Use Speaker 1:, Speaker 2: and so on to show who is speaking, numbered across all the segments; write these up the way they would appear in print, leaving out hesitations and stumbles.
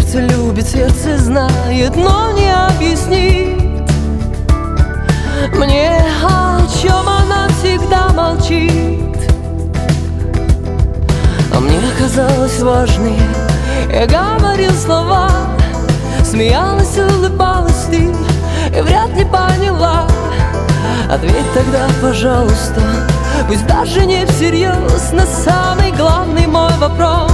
Speaker 1: Сердце любит, сердце знает, но не объяснит мне, о чем она всегда молчит. А мне казалось важные, я говорил слова, смеялась, улыбалась ты, и вряд ли поняла. Ответь тогда, пожалуйста, пусть даже не всерьез, на самый главный мой вопрос.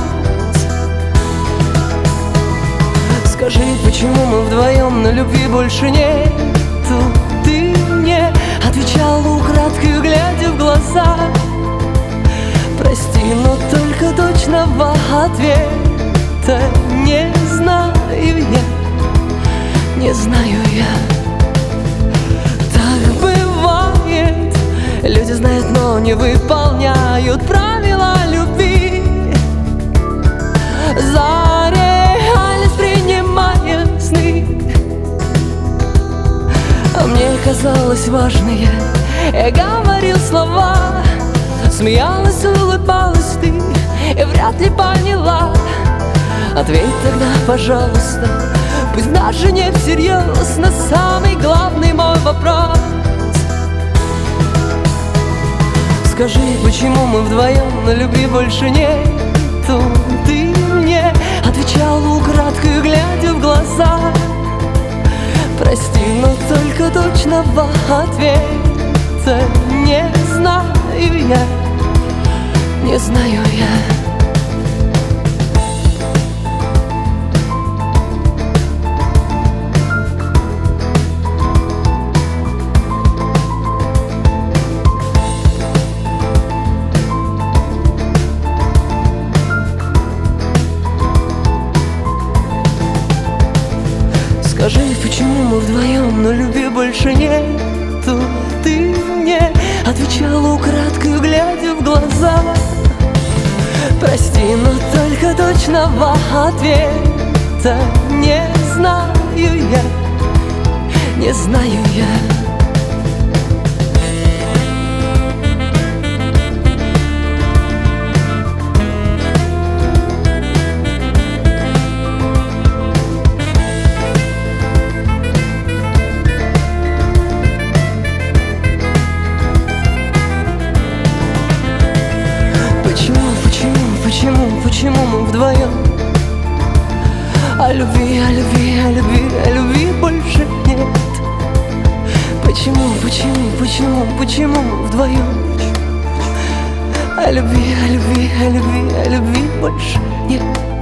Speaker 1: Скажи, почему мы вдвоем, но любви больше нету? Ты мне отвечала украдкой, глядя в глаза. Прости, но только точного ответа не знаю я, не знаю я. Так бывает, люди знают, но не выполняют правила любви. За реальность принимая сны. А мне казалось важные, я говорил слова, смеялась, улыбалась ты, и вряд ли поняла. Ответь тогда, пожалуйста, пусть даже не всерьез, на самый главный мой вопрос. Скажи, почему мы вдвоем, но любви больше нету? Ты мне отвечала украдкой, глядя в глаза. Прости, но только точного ответа не знаю я, не знаю я. Скажи, почему мы вдвоем, но любви больше нету? Ты мне отвечала украдкой, глядя в глаза. Прости, но только точного ответа не знаю я, не знаю я. Почему мы вдвоем? О любви, о любви, о любви, о любви больше нет. Почему мы вдвоем? О любви, о любви, о любви, о любви больше нет.